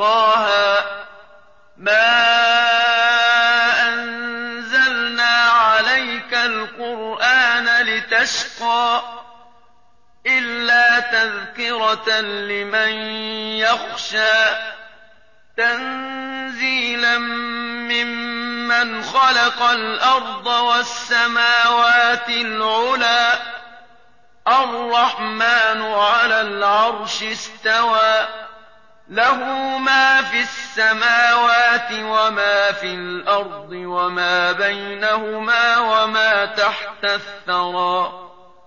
طه ما أنزلنا عليك القرآن لتشقى إلا تذكرة لمن يخشى تنزيلا ممن خلق الأرض والسماوات العلى الرحمن على العرش استوى له ما في السماوات وما في الأرض وما بينهما وما تحت الثرى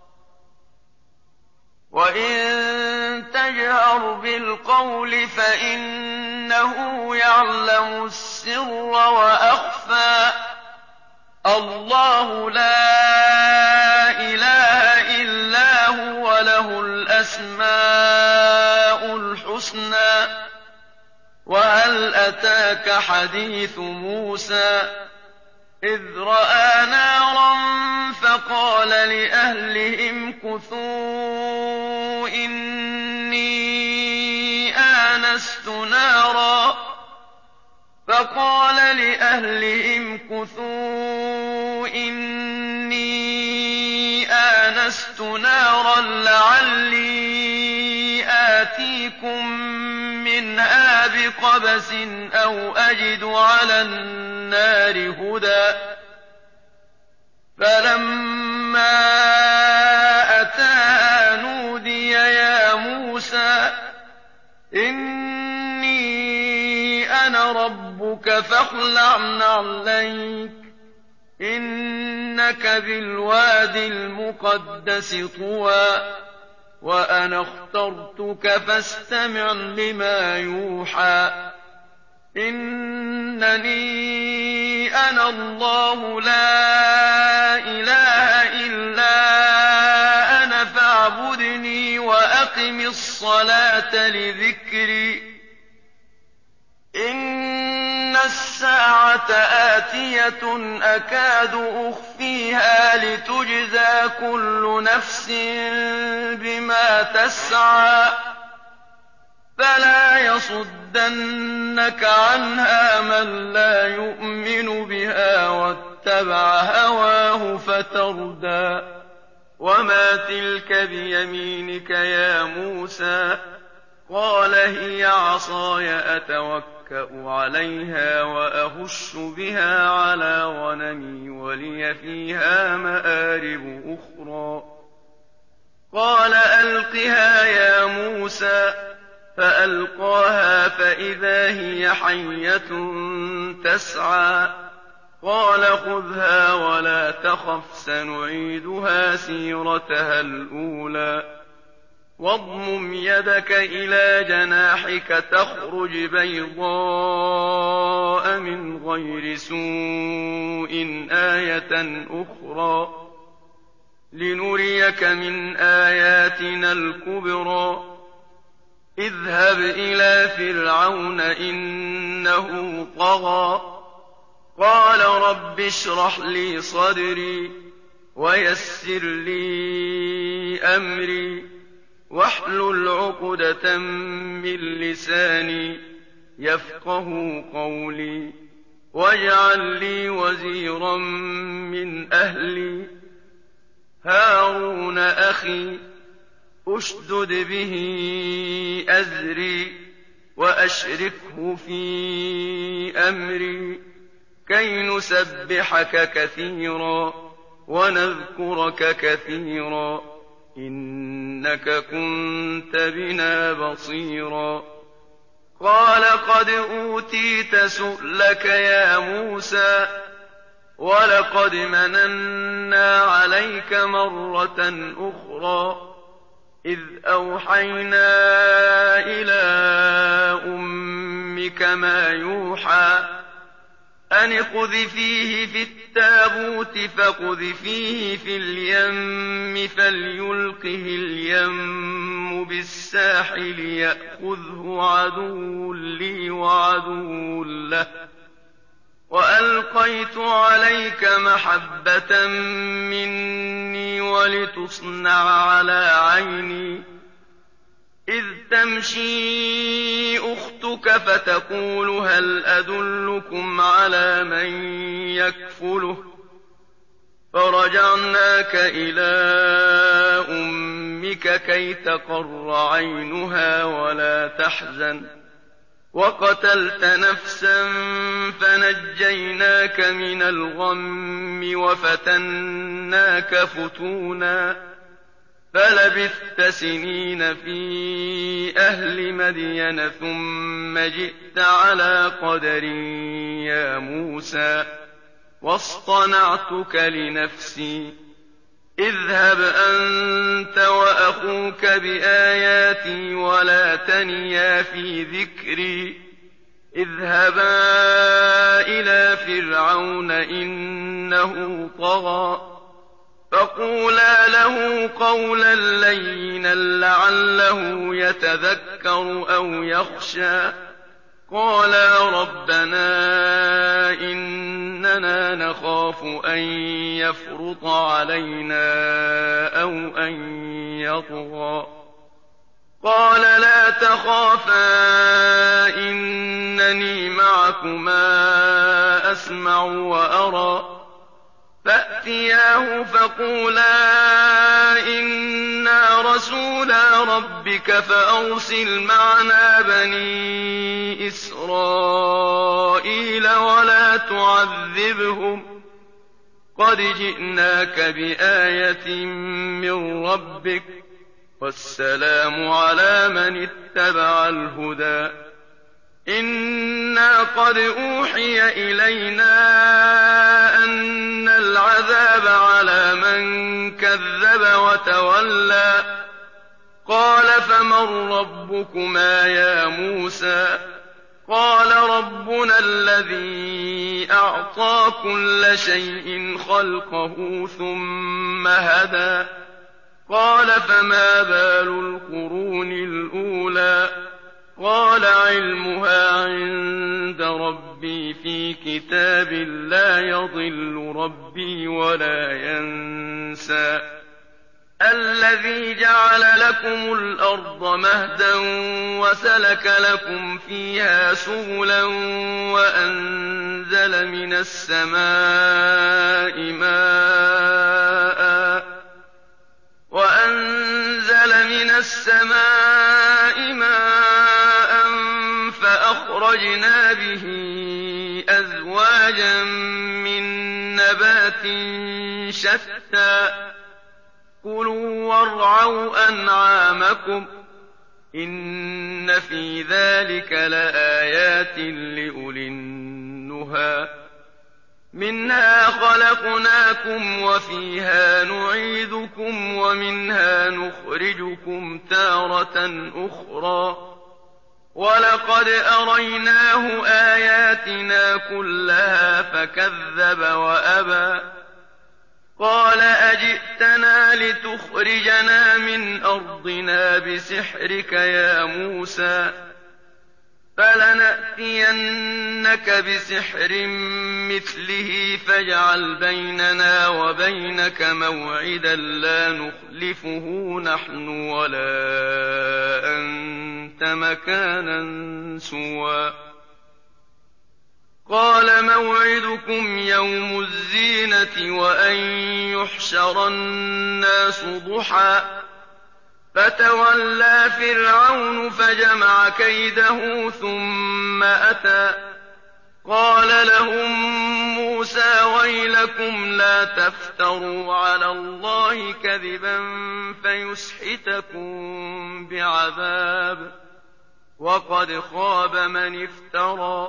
وإن تجهر بالقول فإنه يعلم السر وأخفى الله لا إله إلا هو له الأسماء الحسنى وهل أتاك حديث موسى إذ رأى نارا فقال لأهلهم كثوا إني آنست نارا لعلي آتيكم منها بقبس أو أجد على النار هدى فلما أتاها نودي يا موسى إني أنا ربك فاخلع نعليك إنك بالواد المقدس طوى وأنا اخترتك فاستمع لما يوحى إنني أنا الله لا إله إلا أنا فاعبدني وأقم الصلاة لذكري إن الساعة آتية أكاد أخفيها لتجزى كل نفس بما تسعى فلا يصدنك عنها من لا يؤمن بها واتبع هواه فتردى وما تلك بيمينك يا موسى قال هي عصاي أتوكأ عليها وأهش بها على غنمي ولي فيها مآرب أخرى قال ألقها يا موسى فألقاها فإذا هي حية تسعى قال خذها ولا تخف سنعيدها سيرتها الأولى واضمم يدك إلى جناحك تخرج بيضاء من غير سوء آية أخرى لنريك من آياتنا الكبرى اذهب إلى فرعون إنه طغى قال رب اشرح لي صدري ويسر لي أمري واحلل عقدة من لساني يفقه قولي واجعل لي وزيرا من أهلي هارون أخي أشدد به أزري وأشركه في أمري كي نسبحك كثيرا ونذكرك كثيرا إنك كنت بنا بصيرا قال قد أوتيت سؤلك يا موسى ولقد مننا عليك مرة أخرى إذ أوحينا إلى أمك ما يوحى أن اقذفيه في التابوت فاقذفيه في اليم فليلقه اليم بالساحل يأخذه عدو لي وعدو له وألقيت عليك محبة مني ولتصنع على عيني إذ تمشي أختك فتقول هل أدلكم على من يكفله فرجعناك إلى أمك كي تقر عينها ولا تحزن وقتلت نفسا فنجيناك من الغم وفتناك فتونا فلبثت سنين في أهل مدين ثم جئت على قدر يا موسى واصطنعتك لنفسي اذهب أنت وأخوك بآياتي ولا تنيا في ذكري اذهبا إلى فرعون إنه طغى فقولا له قولا لينا لعله يتذكر أو يخشى قالا ربنا إننا نخاف أن يفرط علينا أو أن يطغى قال لا تخافا إنني معكما أسمع وأرى فأتياه فقولا إنا رسولا ربك فأرسل معنا بني إسرائيل ولا تعذبهم قد جئناك بآية من ربك والسلام على من اتبع الهدى إنا قد أوحي إلينا أن العذاب على من كذب وتولى قال فمن ربكما يا موسى قال ربنا الذي أعطى كل شيء خلقه ثم هدى قال فما بال القرون الأولى قال علمها عند ربي في كتاب لا يضل ربي ولا ينسى الذي جعل لكم الأرض مهدا وسلك لكم فيها سبلا وأنزل من السماء ماء فأخرجنا به أزواجا من نبات شتى كلوا وارعوا أنعامكم إن في ذلك لآيات لأولي النهى منها خلقناكم وفيها نعيدكم ومنها نخرجكم تارة أخرى ولقد أريناه آياتنا كلها فكذب وأبى قال أجئتنا لتخرجنا من أرضنا بسحرك يا موسى فلنأتينك بسحر مثله فاجعل بيننا وبينك موعدا لا نخلفه نحن ولا أنت مكانا سوى قال موعدكم يوم الزينة وأن يحشر الناس ضحى فتولى فرعون فجمع كيده ثم أتى قال لهم موسى ويلكم لا تفتروا على الله كذبا فيسحتكم بعذاب وقد خاب من افترى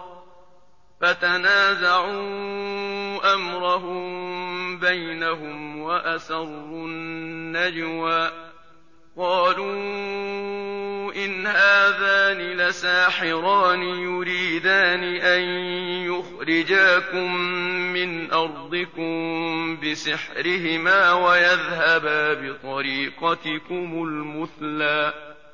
فتنازعوا أمرهم بينهم وأسروا النجوى قالوا إن هذان لساحران يريدان أن يخرجاكم من أرضكم بسحرهما ويذهبا بطريقتكم المثلى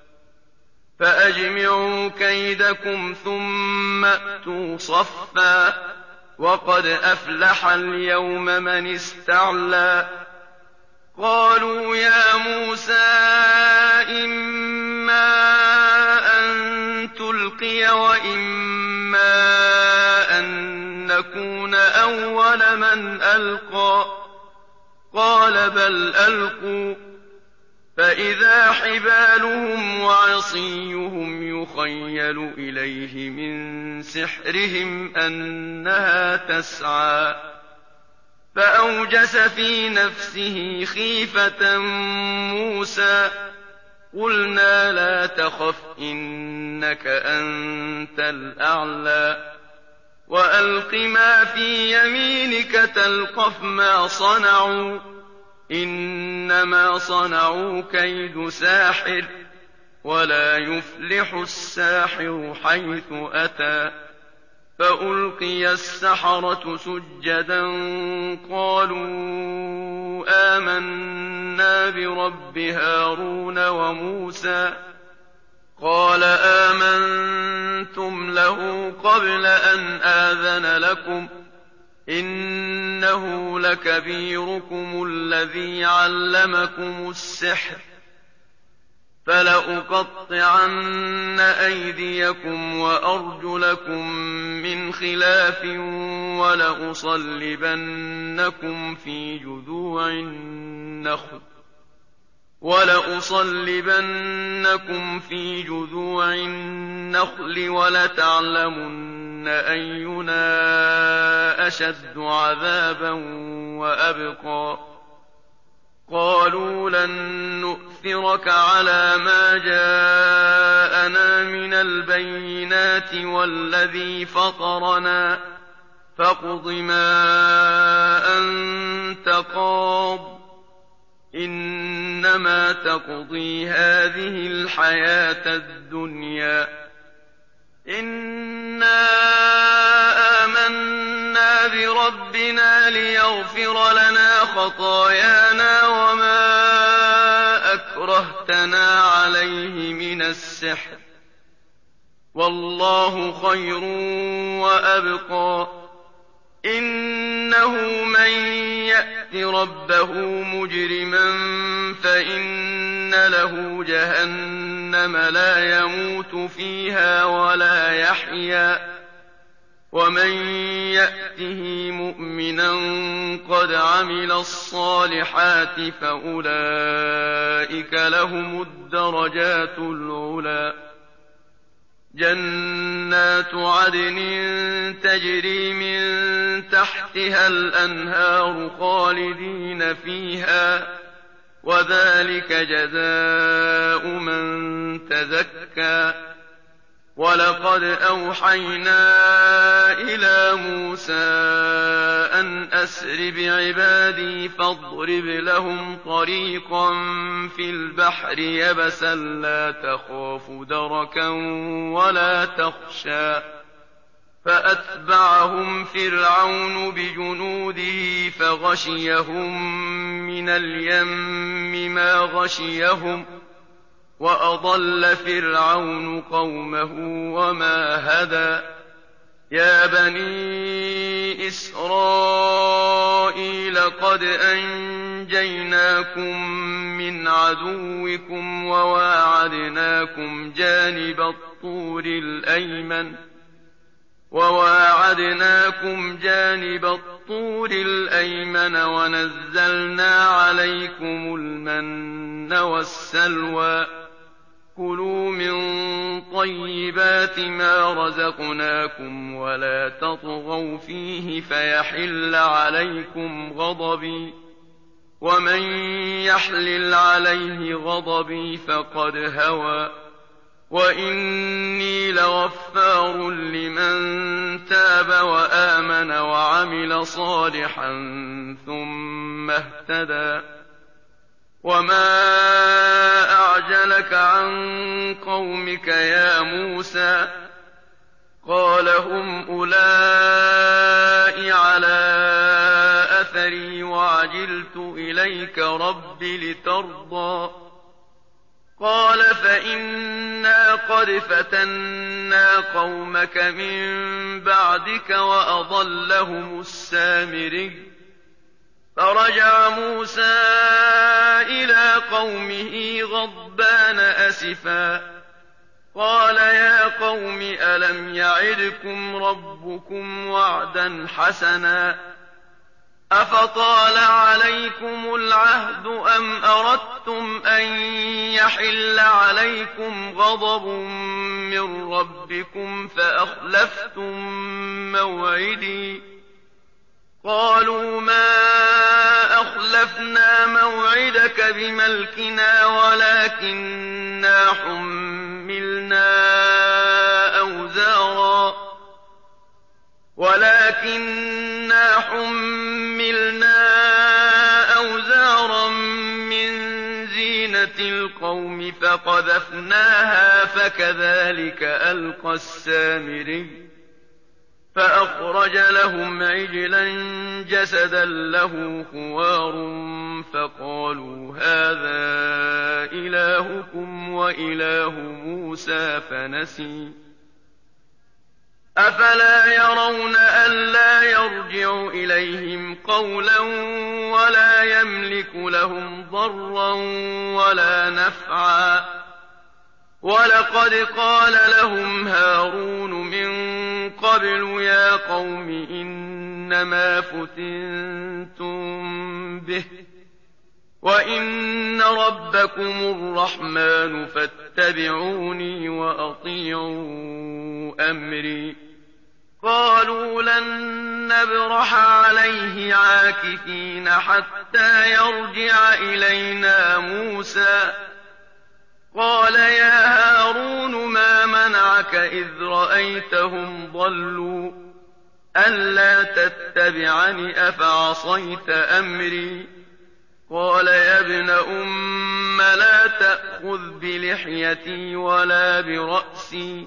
فأجمعوا كيدكم ثم أتوا صفا وقد أفلح اليوم من استعلى قالوا يا موسى إما إِمَّا أَن تُلْقِيَ وَإِمَّا أَن نَّكُونَ أَوَّلَ مَنْ أَلْقَىٰ قَالَ بَلْ أَلْقُوا فَإِذَا حِبَالُهُمْ وَعِصِيُّهُمْ يُخَيَّلُ إِلَيْهِ مِن سِحْرِهِمْ أَنَّهَا تَسْعَىٰ فَأَوْجَسَ فِي نَفْسِهِ خِيفَةً مُّوسَىٰ قُلْنَا لَا تَخَفْ إِنَّكَ أَنتَ الْأَعْلَىٰ وَأَلْقِ مَا فِي يَمِينِكَ تَلْقَفْ مَا صَنَعُوا إِنَّمَا صَنَعُوا كَيْدُ سَاحِرٍ وَلَا يُفْلِحُ السَّاحِرُ حَيْثُ أَتَىٰ فَأُلْقِيَ السَّحَرَةُ سُجَّدًا قَالُوا آمَنَّا بِرَبِّ هَارُونَ وَمُوسَىٰ قَالَ آمَنتُمْ لَهُ قَبْلَ أَنْ آذَنَ لَكُمْ إِنَّهُ لَكَبِيرُكُمُ الَّذِي عَلَّمَكُمُ السِّحْرَ فَلَأُقَطِّعَنَّ أَيْدِيَكُمْ وَأَرْجُلَكُم مِّنْ خِلَافٍ وَلَأُصَلِّبَنَّكُمْ فِي جُذُوعِ النَّخْلِ وَلَتَعْلَمُنَّ أَيُّنَا أَشَدُّ عَذَابًا وَأَبْقَىٰ قَالُوا لَن نُّؤْثِرَكَ عَلَىٰ مَا جَاءَنَا مِنَ الْبَيِّنَاتِ وَالَّذِي فَطَرَنَا فَاقْضِ مَا أَنتَ قَاضٍ إِنَّمَا تَقْضِي هَٰذِهِ الْحَيَاةَ الدُّنْيَا إِنَّا آمَنَّا بِرَبِّنَا لِيَغْفِرَ لَنَا خَطَايَانَا وَمَا أَكْرَهْتَنَا عَلَيْهِ مِنَ السِّحْرِ وَاللَّهُ خَيْرٌ وَأَبْقَىٰ إِنَّهُ مَن يَأْتِ رَبَّهُ مُجْرِمًا فَإِنَّ لَهُ جَهَنَّمَ لَا يَمُوتُ فِيهَا وَلَا يَحْيَىٰ وَمَن يَأْتِهِ مُؤْمِنًا قَدْ عَمِلَ الصَّالِحَاتِ فَأُولَٰئِكَ لَهُمُ الدَّرَجَاتُ الْعُلَىٰ جَنَّاتُ عَدْنٍ تَجْرِي مِن تَحْتِهَا الْأَنْهَارُ خَالِدِينَ فِيهَا وَذَٰلِكَ جَزَاءُ مَن تَزَكَّىٰ وَلَقَدْ أَوْحَيْنَا إِلَىٰ مُوسَىٰ أَنْ أَسْرِ بِعِبَادِي فَاضْرِبْ لَهُمْ طَرِيقًا فِي الْبَحْرِ يَبَسًا لَّا تَخَافُ دَرَكًا وَلَا تَخْشَىٰ فَأَتْبَعَهُمْ فِرْعَوْنُ بِجُنُودِهِ فَغَشِيَهُم مِّنَ الْيَمِّ مَا غَشِيَهُمْ وَأَضَلَّ فِرْعَوْنُ قَوْمَهُ وَمَا هَدَىٰ يَا بَنِي إِسْرَائِيلَ قَدْ أَنجَيْنَاكُم مِّنْ عَدُوِّكُمْ وَوَاعَدْنَاكُمْ جَانِبَ الطُّورِ الْأَيْمَنَ وَنَزَّلْنَا عَلَيْكُمُ الْمَنَّ وَالسَّلْوَىٰ كُلُوا مِن طَيِّبَاتِ مَا رَزَقْنَاكُمْ وَلَا تَطْغَوْا فِيهِ فَيَحِلَّ عَلَيْكُمْ غَضَبِي وَمَن يَحْلِلْ عَلَيْهِ غَضَبِي فَقَدْ هَوَىٰ وَإِنِّي لَغَفَّارٌ لِّمَن تَابَ وَآمَنَ وَعَمِلَ صَالِحًا ثُمَّ اهْتَدَىٰ وَمَا أَعْجَلَكَ عَن قَوْمِكَ يَا مُوسَىٰ قَالَ هُمْ أُولَاءِ عَلَىٰ أَثَرِي وَعَجِلْتُ إِلَيْكَ رَبِّ لِتَرْضَىٰ قَالَ فَإِنَّا قَدْ فَتَنَّا قَوْمَكَ مِن بَعْدِكَ وَأَضَلَّهُمُ السَّامِرِيُّ فرجع موسى إلى قومه غضبان أسفا قال يا قوم ألم يعدكم ربكم وعدا حسنا أفطال عليكم العهد أم أردتم أن يحل عليكم غضب من ربكم فأخلفتم موعدي قالوا ما أخلفنا موعدك بملكنا ولكننا حملنا أوزارا من زينة القوم فقذفناها فكذلك ألقى السامري فأخرج لهم عجلا جسدا له خوار فقالوا هذا إلهكم وإله موسى فنسي أفلا يرون ألا يرجع إليهم قولا ولا يملك لهم ضرا ولا نفعا ولقد قال لهم هارون من قبل يا قوم إنما فتنتم به وإن ربكم الرحمن فاتبعوني وأطيعوا أمري قالوا لن نبرح عليه عاكفين حتى يرجع إلينا موسى قال يا هارون ما منعك إذ رأيتهم ضلوا ألا تتبعني أفعصيت أمري قال يا ابن أم لا تأخذ بلحيتي ولا برأسي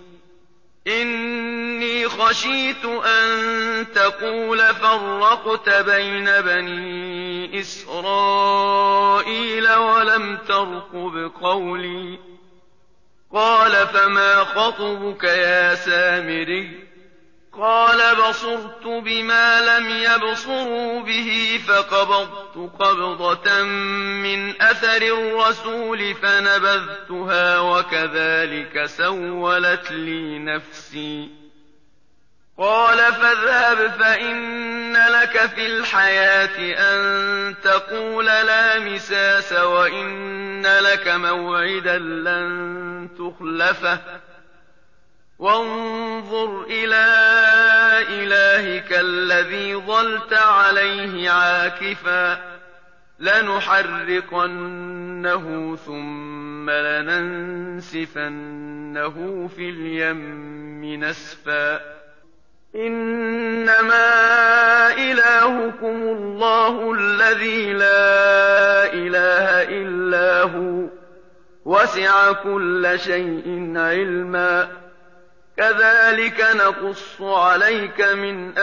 إني خشيت أن تقول فرقت بين بني إسرائيل ولم ترقب قولي قال فما خطبك يا سامري قال بصرت بما لم يبصروا به فقبضت قبضة من أثر الرسول فنبذتها وكذلك سولت لي نفسي قال فاذهب فإن لك في الحياة أن تقول لا مساس وإن لك موعدا لن تخلفه وانظر إلى إلهك الذي ظلت عليه عاكفا لنحرقنه ثم لننسفنه في اليم نسفا إنما إلهكم الله الذي لا إله إلا هو وسع كل شيء علما كذلك نقص عليك من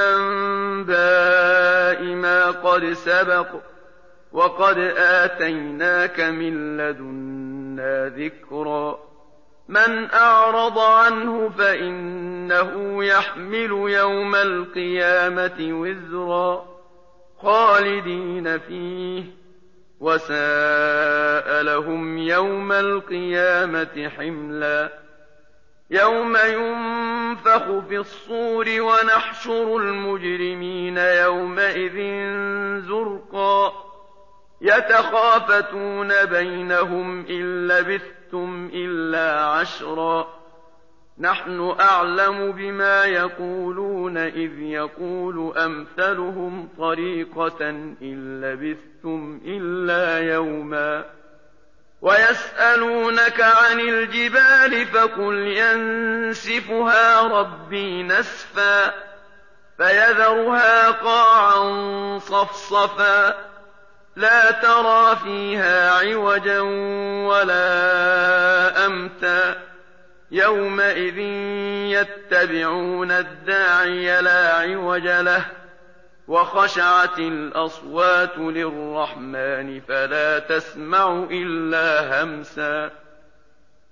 أنباء ما قد سبق وقد آتيناك من لدنا ذكرا من أعرض عنه فإنه يحمل يوم القيامة وزرا خالدين فيه وساء لهم يوم القيامة حملا يوم ينفخ في الصور ونحشر المجرمين يومئذ زرقا يتخافتون بينهم إن لبثتم إلا عشرا نحن أعلم بما يقولون إذ يقول أمثلهم طريقة إن لبثتم إلا يوما ويسألونك عن الجبال فقل ينسفها ربي نسفا فيذرها قاعا صفصفا لا ترى فيها عوجا ولا أمتا يومئذ يتبعون الداعي لا عوج له وخشعت الأصوات للرحمن فلا تسمع إلا همسا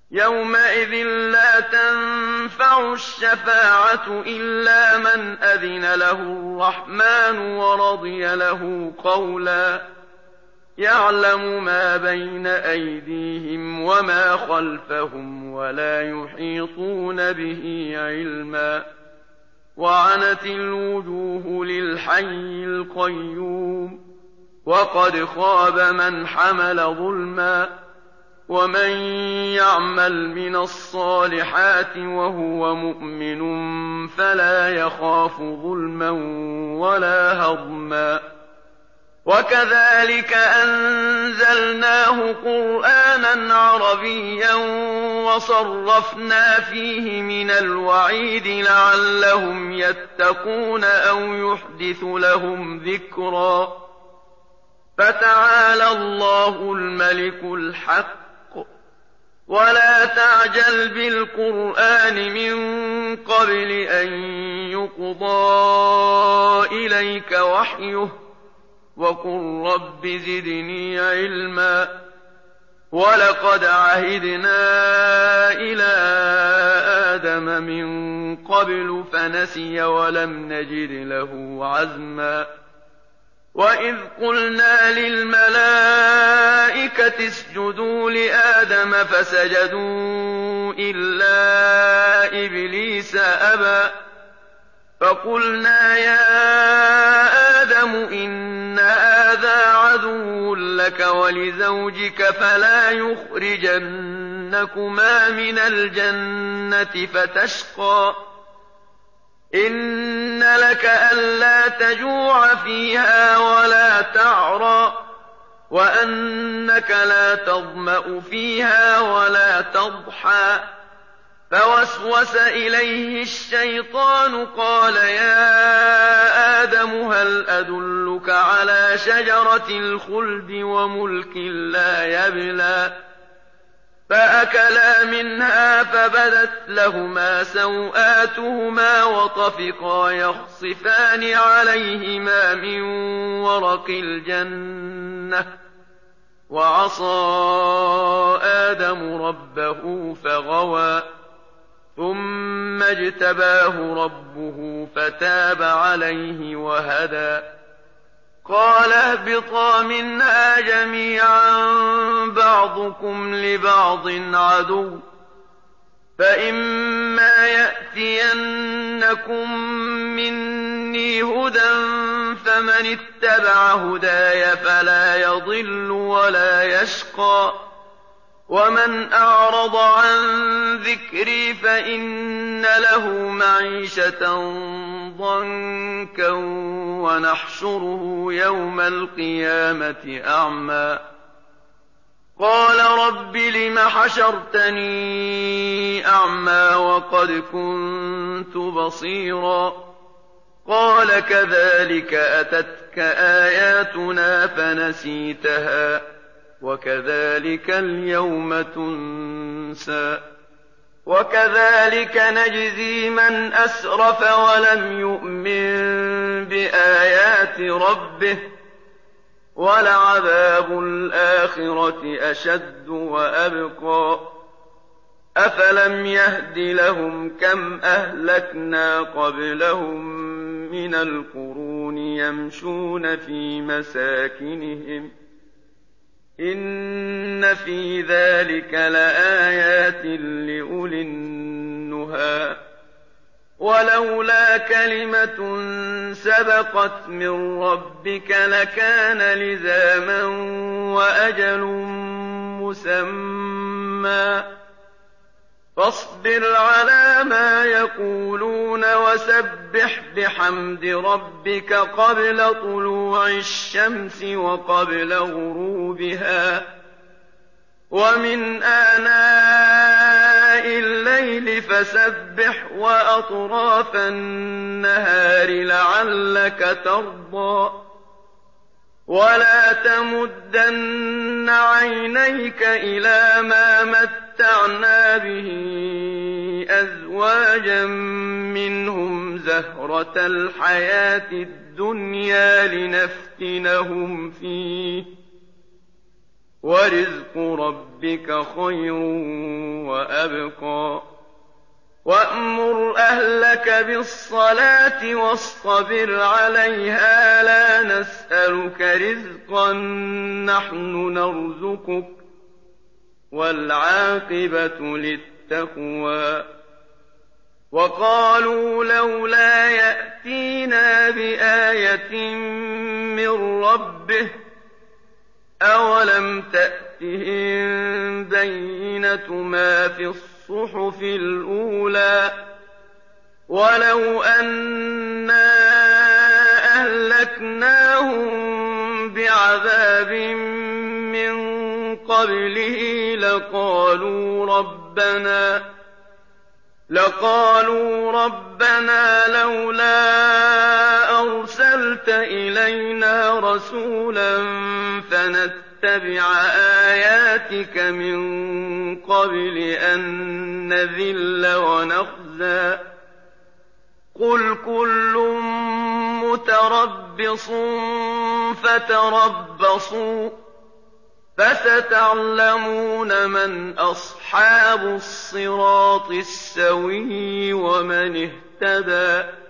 يومئذ لا تنفع الشفاعة إلا من أذن له الرحمن ورضي له قولا يعلم ما بين أيديهم وما خلفهم ولا يحيطون به علما وعنت الوجوه للحي القيوم وقد خاب من حمل ظلما ومن يعمل من الصالحات وهو مؤمن فلا يخاف ظلما ولا هضما وكذلك أنزلناه قرآنا عربيا وصرفنا فيه من الوعيد لعلهم يتقون أو يحدث لهم ذكرا فتعالى الله الملك الحق ولا تعجل بالقرآن من قبل أن يقضى إليك وحيه وقل رب زدني علما ولقد عهدنا إلى آدم من قبل فنسي ولم نجد له عزما وإذ قلنا للملائكة اسجدوا لآدم فسجدوا إلا إبليس أبى فقلنا يا آدم إن هذا عدو لك ولزوجك فلا يخرجنكما من الجنة فتشقى إن لك ألا تجوع فيها ولا تعرى وأنك لا تظمأ فيها ولا تضحى فوسوس إليه الشيطان قال يا آدم هل أدلك على شجرة الخلد وملك لا يبلى فأكلا منها فبدت لهما سوآتهما وطفقا يخصفان عليهما من ورق الجنة وعصى آدم ربه فغوى ثم اجتباه ربه فتاب عليه وهدى قال اهبطا منها جميعا بعضكم لبعض عدو فإما يأتينكم مني هدى فمن اتبع هداي فلا يضل ولا يشقى ومن أعرض عن ذكري فإن له معيشة ضنكا ونحشره يوم القيامة أعمى قال رب لم حشرتني أعمى وقد كنت بصيرا قال كذلك أتتك آياتنا فنسيتها وكذلك اليوم تنسى وكذلك نجزي من أسرف ولم يؤمن بآيات ربه ولعذاب الآخرة أشد وأبقى أفلم يهد لهم كم أهلكنا قبلهم من القرون يمشون في مساكنهم إن في ذلك لآيات لأولي النهى ولولا كلمة سبقت من ربك لكان لزاما وأجل مسمى فاصبر على ما يقولون وسبح بحمد ربك قبل طلوع الشمس وقبل غروبها ومن آناء الليل فسبح وأطراف النهار لعلك ترضى ولا تمدن عينيك إلى ما متعنا به أزواجا منهم زهرة الحياة الدنيا لنفتنهم فيه ورزق ربك ربك خير وأبقى وأمر أهلك بالصلاة واصطبر عليها لا نسألك رزقا نحن نرزقك والعاقبة للتقوى وقالوا لولا يأتينا بآية من ربه أولم تأتهم بينة ما في الصحف الأولى ولو أنا أهلكناهم بعذاب من قبله لقالوا ربنا لولا أرسلت إلينا رسولا فنتبع آياتك من قبل أن نذل ونخزى قل كل متربص فتربصوا فستعلمون من أصحاب الصراط السوي ومن اهتدى